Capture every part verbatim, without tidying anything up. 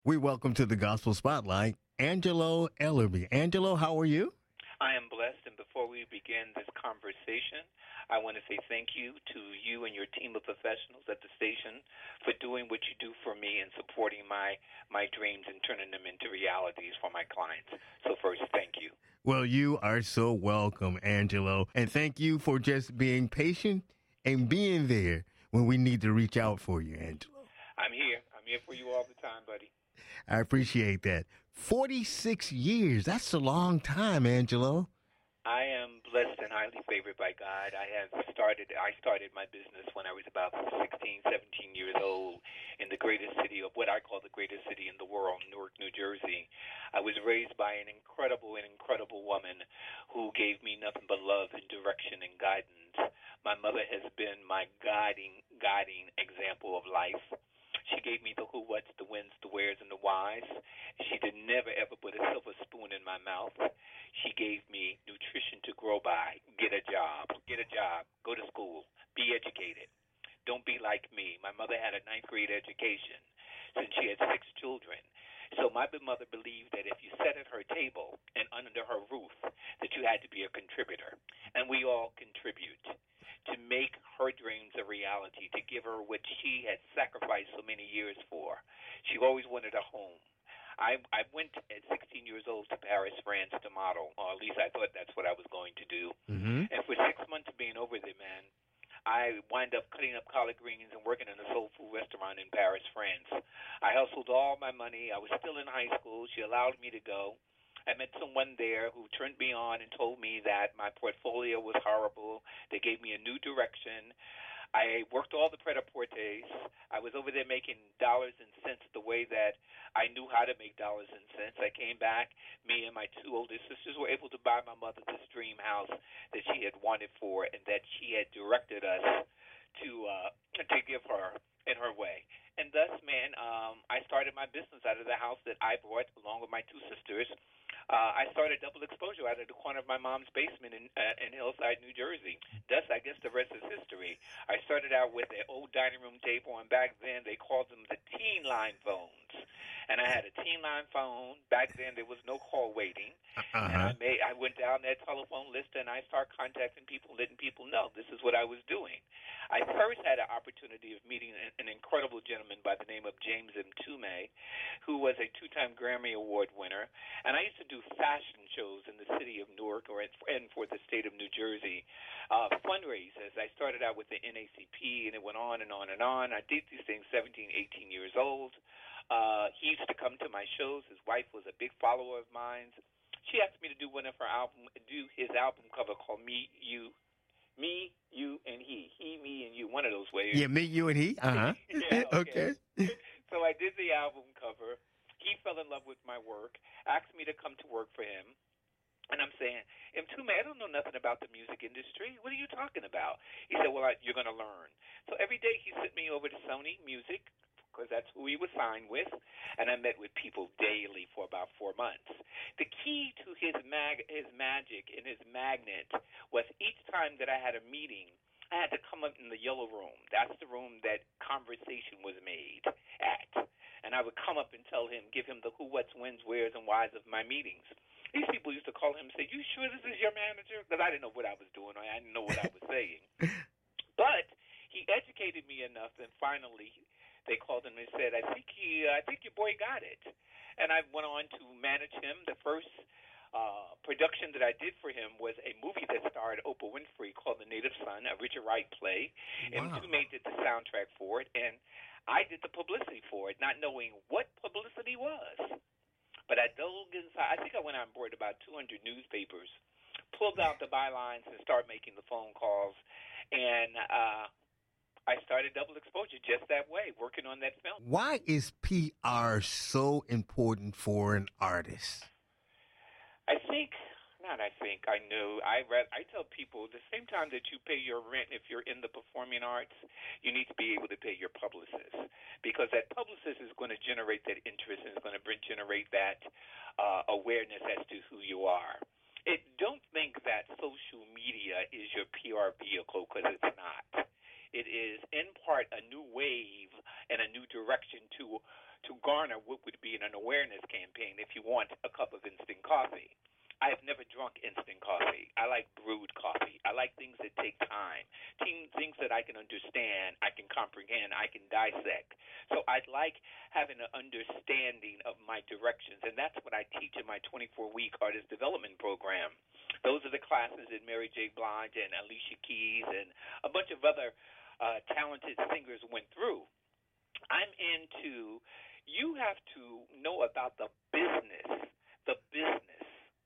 We welcome to the Gospel Spotlight Angelo Ellerby. Angelo, how are you? I am blessed, and before we begin this conversation, I want to say thank you to you and your team of professionals at the station for doing what you do for me and supporting my, my dreams and turning them into realities for my clients. So first, thank you. Well, you are so welcome, Angelo, and thank you for just being patient and being there when we need to reach out for you, Angelo. I'm here. I'm here for you all the time, buddy. I appreciate that. forty-six years, that's a long time, Angelo. I am blessed and highly favored by God. I have started, I started my business when I was about sixteen, seventeen years old in the greatest city of what I call the greatest city in the world, Newark, New Jersey. I was raised by an incredible and incredible woman who gave me nothing but love and direction and guidance. My mother has been my guiding, guiding example of life. She gave me the who, what's, the whens, the wheres, and the whys. She did never, ever put a silver spoon in my mouth. She gave me nutrition to grow by. Get a job. Get a job. Go to school. Be educated. Don't be like me. My mother had a ninth grade education since she had six children. So my mother believed that if you sat at her table and under her roof, that you had to be a contributor. And we all contribute to make her dreams a reality, to give her what she had sacrificed so many years for. She always wanted a home. I, I went at sixteen years old to Paris, France to model, or at least I thought that's what I was going to do. Mm-hmm. And for six months of being over there, man, I wound up cutting up collard greens and working in a soul food restaurant in Paris, France. I hustled all my money. I was still in high school. She allowed me to go. I met someone there who turned me on and told me that my portfolio was horrible. They gave me a new direction. I worked all the pret-a-porters. I was over there making dollars and cents the way that I knew how to make dollars and cents. I came back. Me and my two older sisters were able to buy my mother this dream house that she had wanted for and that she had directed us to uh, to give her in her way. And thus, man, um, I started my business out of the house that I bought along with my two sisters. Uh, I started Double Exposure out of the corner of my mom's basement in uh, in Hillside, New Jersey. Thus, I guess the rest is history. I started out with an old dining room table, and back then they called them the teen line phones. And I had a teen line phone. Back then, there was no call waiting. Uh-huh. And I made, I went down that telephone list, and I started contacting people, letting people know this is what I was doing. I first had an opportunity of meeting an, an incredible gentleman by the name of James Mtume, who was a two-time Grammy Award winner. And I used to do fashion shows in the city of Newark or in, and for the state of New Jersey, uh, fundraisers. I started out with the N A C P, and it went on and on and on. I did these things seventeen, eighteen years old. Uh, he used to come to my shows. His wife was a big follower of mine. She asked me to do one of her album, do his album cover called Me, You, Me, You, and He. He, Me, and You, one of those ways. Yeah, me, you, and he? Uh-huh. Yeah, okay. okay. So I did the album cover. He fell in love with my work, asked me to come to work for him. And I'm saying, Mtume, I don't know nothing about the music industry. What are you talking about? He said, well, I, you're going to learn. So every day he sent me over to Sony Music, because that's who he was signed with, and I met with people daily for about four months. The key to his mag, his magic and his magnet was each time that I had a meeting, I had to come up in the yellow room. That's the room that conversation was made at. And I would come up and tell him, give him the who, what's, whens, wheres, and whys of my meetings. These people used to call him and say, you sure this is your manager? Because I didn't know what I was doing. Or I didn't know what I was saying. But he educated me enough, and finally they called him and said, I think he, uh, I think your boy got it. And I went on to manage him. The first uh, production that I did for him was a movie that starred Oprah Winfrey called The Native Son, a Richard Wright play. Wow. And Mtume did the soundtrack for it, and I did the publicity for it, not knowing what publicity was. But I dove inside. I think I went on board about two hundred newspapers, pulled out the bylines, and started making the phone calls. And uh, I started Double Exposure just that way, working on that film. Why is P R so important for an artist? I think, not I think, I know. I read, I tell people the same time that you pay your rent if you're in the performing arts, you need to be able to pay your publicist, because that publicist is going to generate that interest and is going to generate that uh, awareness as to who you are. It, don't think that social media is your P R vehicle, because it's not. It is, in part, a new wave and a new direction to to garner what would be an awareness campaign if you want a cup of instant coffee. I have never drunk instant coffee. I like brewed coffee. I like things that take time, things that I can understand, I can comprehend, I can dissect. So I'd like having an understanding of my directions, and that's what I teach in my twenty-four-week artist development program. Those are the classes that Mary J. Blige and Alicia Keys and a bunch of other uh, talented singers went through. I'm into, you have to know about the business, the business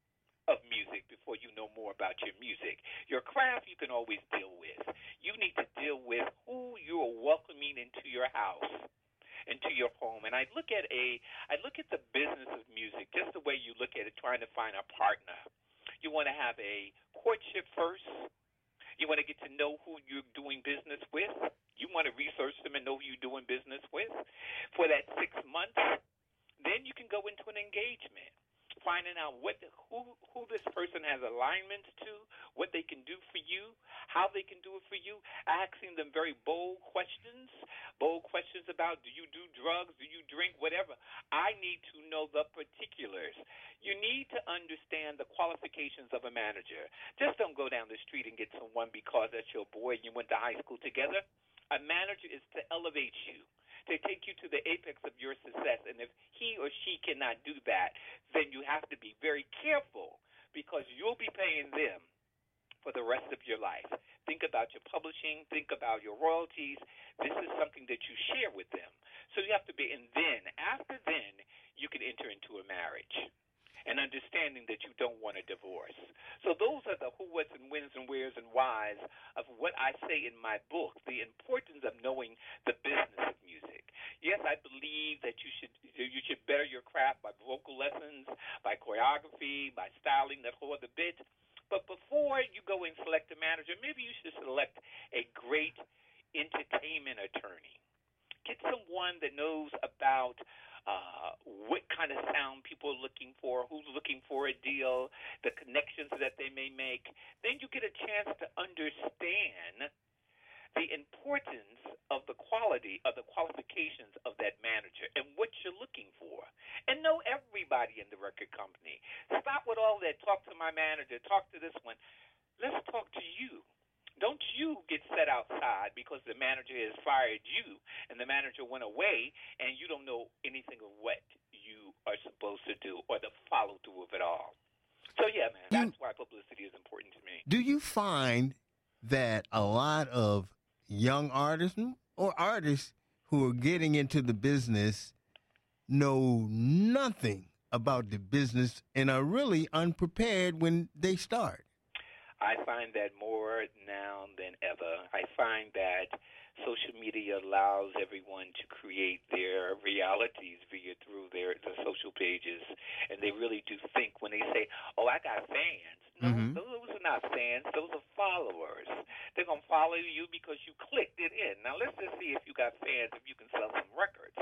of music before you know more about your music. Your craft you can always deal with. You need to deal with who you are welcoming into your house, into your home. And I look at a I look at the business of music just the way you look at it trying to find a partner. You want to have a courtship first. You want to get to know who you're doing business with. You want to research them and know who you're doing business with for that six months. Then you can go into an engagement, finding out what who who this person has alignments to, what they can do for you, how they can do it for you, asking them very bold questions, bold questions about do you do drugs, do you drink, whatever. I need to know the particulars. You need to understand the qualifications of a manager. Just don't go down the street and get someone because that's your boy and you went to high school together. A manager is to elevate you, to take you to the apex of your success. And if he or she cannot do that, then you have to be very careful because you'll be paying them for the rest of your life. Think about your publishing. Think about your royalties. This is something that you share with them. So you have to be, and then, after then, you can enter into a marriage and understanding that you don't want a divorce. So those are the who, whats, and whens, and wheres, and whys of what I say in my book, the importance of knowing the business of music. Yes, I believe that you should you should better your craft by vocal lessons, by choreography, by styling, that whole other bit. But before you go and select a manager, maybe you should select a great entertainment attorney. Get someone that knows about uh, what kind of sound people are looking for, who's looking for a deal, the connections that they may make. Then you get a chance to understand the importance of the quality of the qualifications of that manager and what you're looking for. And know everybody in the record company. Stop with all that, talk to my manager, talk to this one. Let's talk to you. Don't you get set outside because the manager has fired you and the manager went away and you don't know anything of what you are supposed to do or the follow-through of it all. So, yeah, man, that's why publicity is important to me. Do you find that a lot of young artists or artists who are getting into the business know nothing about the business and are really unprepared when they start? I find that more now than ever. I find that social media allows everyone to create their realities via through their the social pages, and they really do think when they say, "Oh, I got fans." No, mm-hmm. Those are not fans. Those are followers. They're gonna follow you because you clicked it in. Now let's just see if you got fans. If you can sell some records,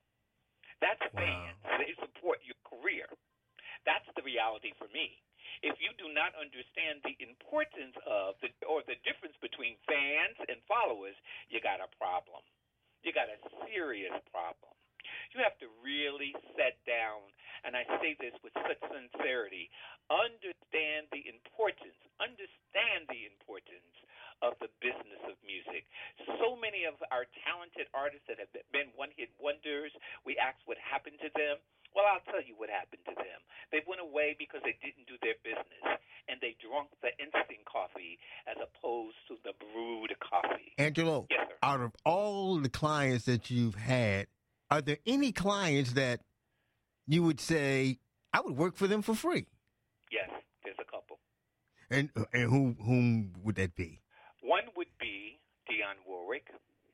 that's wow. Fans. They support your career. That's the reality for me. If you do not understand the importance of the or the difference between fans and followers, you got a problem. You got a serious problem. You have to really sit down, and I say this with such sincerity, understand the importance, understand the importance of the business of music. So many of our talented artists that have been one-hit wonders, we ask what happened to them. Well, I'll tell you what happened to them. They went away because they didn't do their business, and they drank the instant coffee as opposed to the brewed coffee. Angelo, yes, sir. Out of all the clients that you've had, are there any clients that you would say, I would work for them for free? Yes, there's a couple. And and who whom would that be? One would be Dionne Warwick.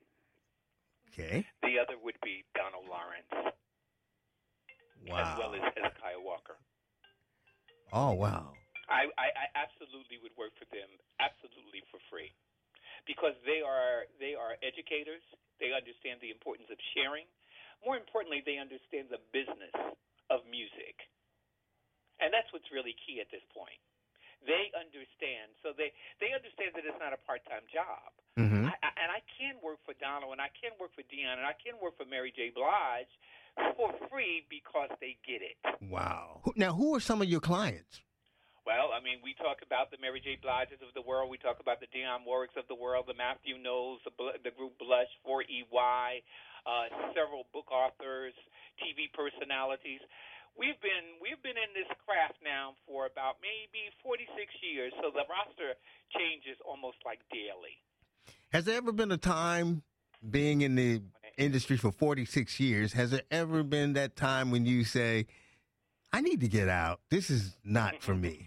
Okay. The other would be Donald Lawrence. Wow. As well as Hezekiah Walker. Oh, wow. I, I, I absolutely would work for them, absolutely for free. Because they are they are educators. They understand the importance of sharing. More importantly, they understand the business of music. And that's what's really key at this point. They understand. So they, they understand that it's not a part-time job. Mm-hmm. I, I, and I can work for Donald, and I can work for Dionne, and I can work for Mary J. Blige for free because they get it. Wow. Who- Now, who are some of your clients? Well, I mean, we talk about the Mary J. Bliges of the world. We talk about the Dionne Warwicks of the world, the Matthew Knowles, the, Bl- the group Blush, four E Y, uh, several book authors, T V personalities. We've been we've been in this craft now for about maybe forty-six years, so the roster changes almost like daily. Has there ever been a time, being in the industry for forty-six years, has there ever been that time when you say, I need to get out. This is not for me.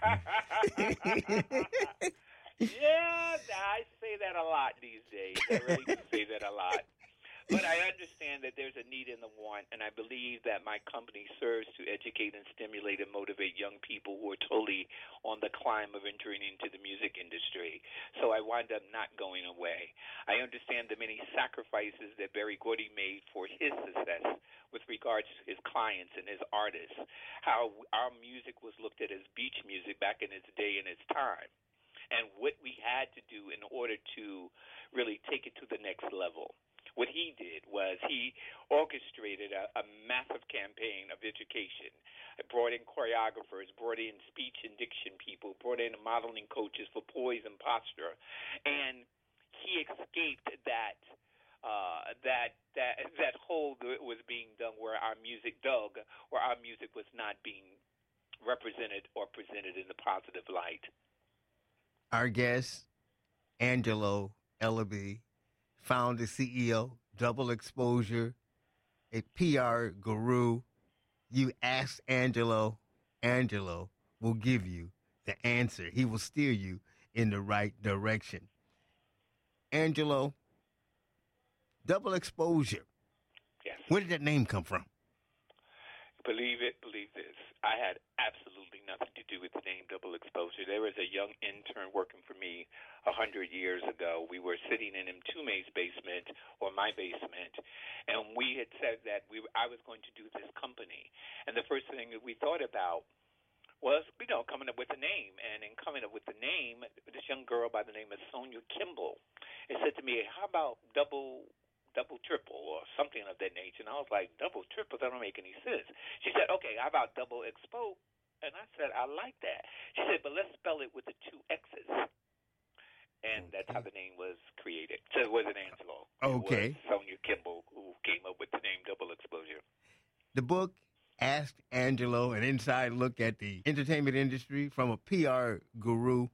Yeah, I say that a lot these days. I really do say that a lot. But I understand that there's a need and a want, and I believe that my company serves to educate and stimulate and motivate young people who are totally on the climb of entering into the music industry. So I wind up not going away. I understand the many sacrifices that Berry Gordy made for his success with regards to his clients and his artists, how our music was looked at as beach music back in its day and its time, and what we had to do in order to really take it to the next level. What he did was he orchestrated a, a massive campaign of education. It brought in choreographers, brought in speech and diction people, brought in modeling coaches for poise and posture, and he escaped that uh, that that that hole that was being done where our music dug, where our music was not being represented or presented in the positive light. Our guest, Angelo Ellaby, founder, C E O, Double Exposure, a P R guru. You ask Angelo, Angelo will give you the answer. He will steer you in the right direction. Angelo, Double Exposure. Yes. Where did that name come from? Believe it, believe this. I had absolutely nothing to do with the name Double Exposure. There was a young intern working for me a hundred years ago. We were sitting in Mtume's basement, or my basement, and we had said that we I was going to do this company. And the first thing that we thought about was, you know, coming up with a name. And in coming up with the name, this young girl by the name of Sonia Kimball, it said to me, how about Double double triple or something of that nature. And I was like, double triple? That don't make any sense. She said, okay, how about double expo? And I said, I like that. She said, but let's spell it with the two X's. And that's how the name was created. So it wasn't Angelo. Okay. It was Sonia Kimball who came up with the name Double Exposure. The book asked Angelo an inside look at the entertainment industry from a P R guru.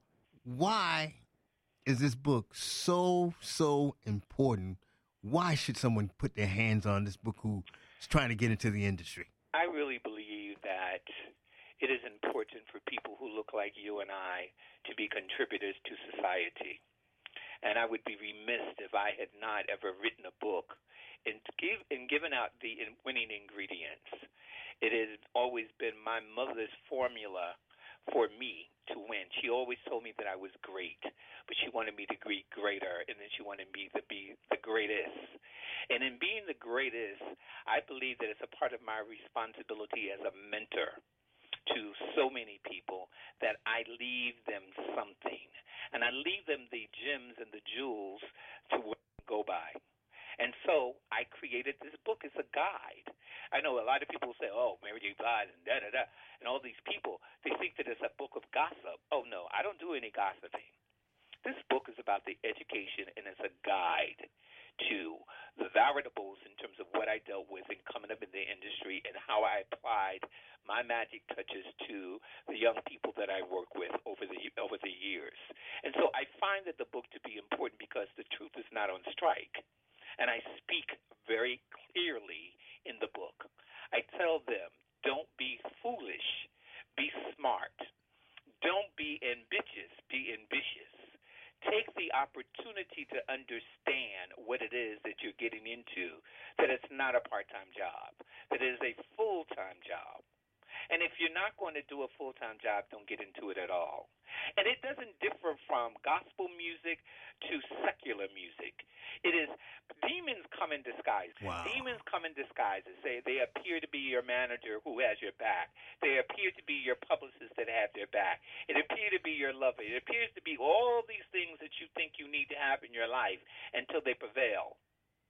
Why is this book so, so important? Why should someone put their hands on this book who's trying to get into the industry? I really believe that it is important for people who look like you and I to be contributors to society. And I would be remiss if I had not ever written a book and, give, and given out the winning ingredients. It has always been my mother's formula for me to win. She always told me that I was great, but she wanted me to be greater, and then she wanted me to be the greatest. And in being the greatest, I believe that it's a part of my responsibility as a mentor to so many people that I leave them something. And I leave them the gems and the jewels to go by. And so I created this book as a guide. I know a lot of people say, oh, Mary J. Blige and da-da-da, and all these people, they think that it's a book of gossip. Oh, no, I don't do any gossiping. This book is about the education, and it's a guide to the variables in terms of what I dealt with in coming up in the industry and how I applied my magic touches to the young people that I work with over the over the years. And so I find that the book to be important because the truth is not on strike. And I speak very clearly in the book. I tell them, don't be foolish, be smart. Don't be ambitious, be ambitious. Take the opportunity to understand what it is that you're getting into, that it's not a part-time job, that it is a full-time job. And if you're not going to do a full-time job, don't get into it at all. And it doesn't differ from gospel music to secular music. It is demons come in disguise. Wow. Demons come in disguise and say they appear to be your manager who has your back. They appear to be your publicist that have their back. It appears to be your lover. It appears to be all these things that you think you need to have in your life until they prevail.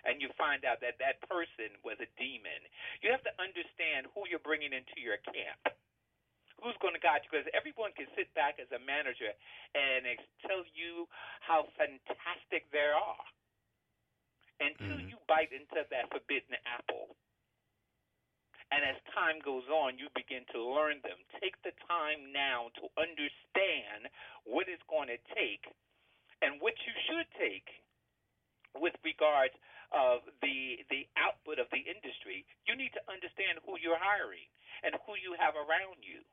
and you find out that that person was a demon. You have to understand who you're bringing into your camp. Who's going to guide you? Because everyone can sit back as a manager and ex- tell you how fantastic they are until mm-hmm. you bite into that forbidden apple. And as time goes on, you begin to learn them. Take the time now to understand what it's going to take and what you should take with regards of the the output of the industry. You need to understand who you're hiring and who you have around you.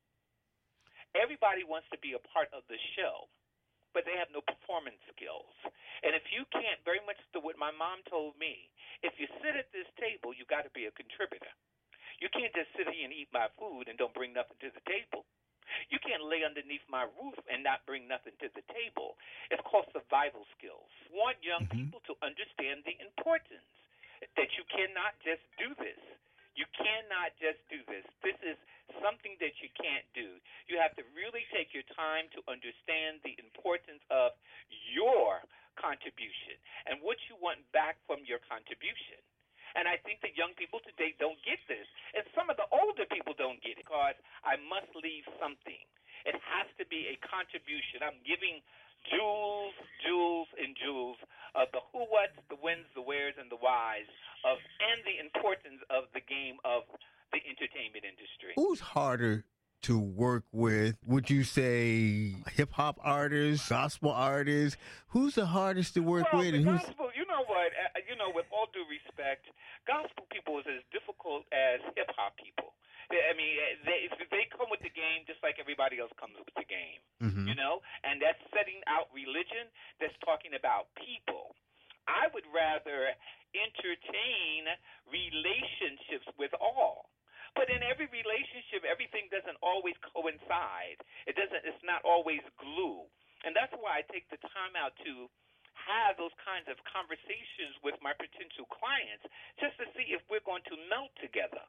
Everybody wants to be a part of the show, but they have no performance skills. And if you can't, very much to what my mom told me, if you sit at this table, you got to be a contributor. You can't just sit here and eat my food and don't bring nothing to the table. You can't lay underneath my roof and not bring nothing to the table. It's called survival skills. I want young mm-hmm. people to understand the importance that you cannot just do this. You cannot just do this. This is something that you can't do. You have to really take your time to understand the importance of your contribution and what you want back from your contribution. And I think that young people today don't get this. And some of the older people don't get it because I must leave something. It has to be a contribution. I'm giving jewels, jewels, and jewels of the who, whats, the whens, the wheres, and the whys of and the importance of the game of the entertainment industry. Who's harder to work with? Would you say hip hop artists, gospel artists? Who's the hardest to work well, with? And who's gospel, you know what? Uh, you know, with all due respect, gospel people is as difficult as hip hop people. I mean, they, they come with the game just like everybody else comes with the game, mm-hmm. you know? And that's setting out religion, that's talking about people. I would rather entertain relationships with all. But in every relationship, everything doesn't always coincide. It doesn't. It's not always glue. And that's why I take the time out to have those kinds of conversations with my potential clients just to see if we're going to melt together.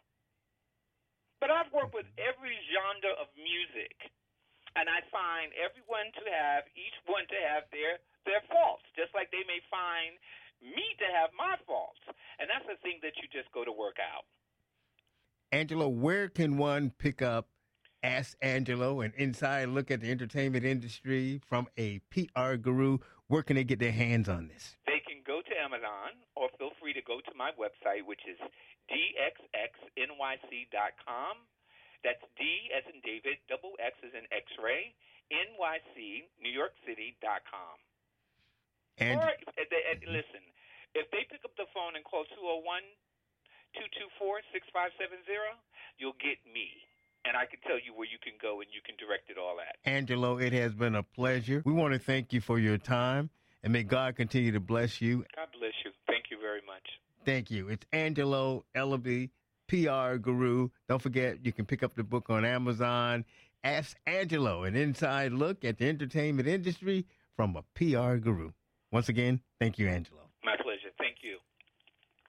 But I've worked with every genre of music, and I find everyone to have, each one to have their, their faults, just like they may find me to have my faults. And that's the thing that you just go to work out. Angelo, where can one pick up Ask Angelo, an inside look at the entertainment industry from a P R guru? Where can they get their hands on this? They can go to Amazon, or feel free to go to my website, which is D X X N Y C dot com. That's D as in David, double X as in X-ray, N Y C, New York City dot com. And or, listen, if they pick up the phone and call two oh one, two two four, six five seven zero, you'll get me. And I can tell you where you can go and you can direct it all at. Angelo, it has been a pleasure. We want to thank you for your time, and may God continue to bless you. God bless you. Thank you very much. Thank you. It's Angelo Ellaby, P R guru. Don't forget, you can pick up the book on Amazon. Ask Angelo, an inside look at the entertainment industry from a P R guru. Once again, thank you, Angelo.